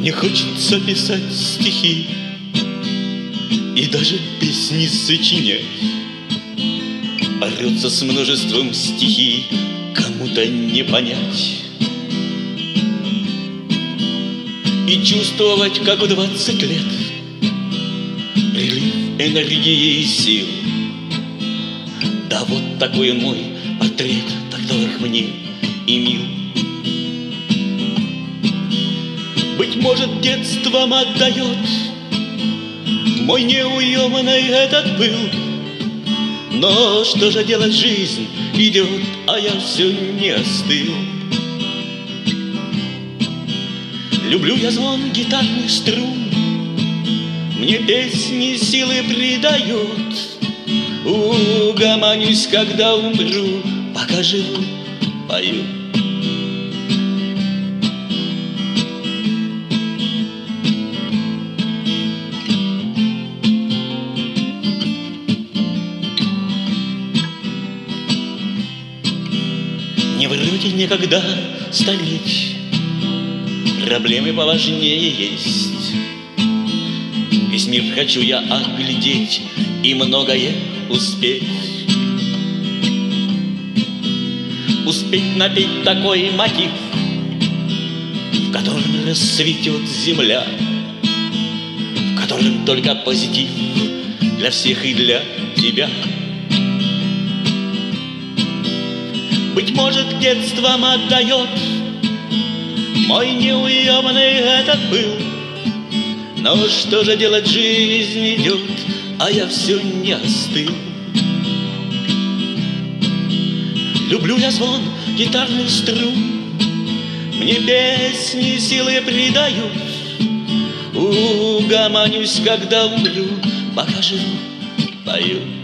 Мне хочется писать стихи и даже песни сочинять, бороться с множеством стихий, кому-то не понять. И чувствовать, как в 20 лет прилив энергии и сил. Да, вот такой мой портрет, которых мне и мил. Быть может, детством отдает мой неуемный этот пыл. Но что же делать, жизнь идет, а я все не остыл. Люблю я звон гитарных струн, мне песни силы придает. Угомонюсь, когда умру, пока живу, пою. Не вроде никогда стареть, проблемы поважнее есть. Весь мир хочу я оглядеть и многое успеть. Успеть напеть такой мотив, в котором расцветет земля, в котором только позитив для всех и для тебя. Быть может, детством отдает мой неуемный этот пыл. Но что же делать, жизнь идет, а я все не остыл. Люблю я звон гитарных струн, мне песни силы придают. Угомонюсь, когда умру, пока живу, пою.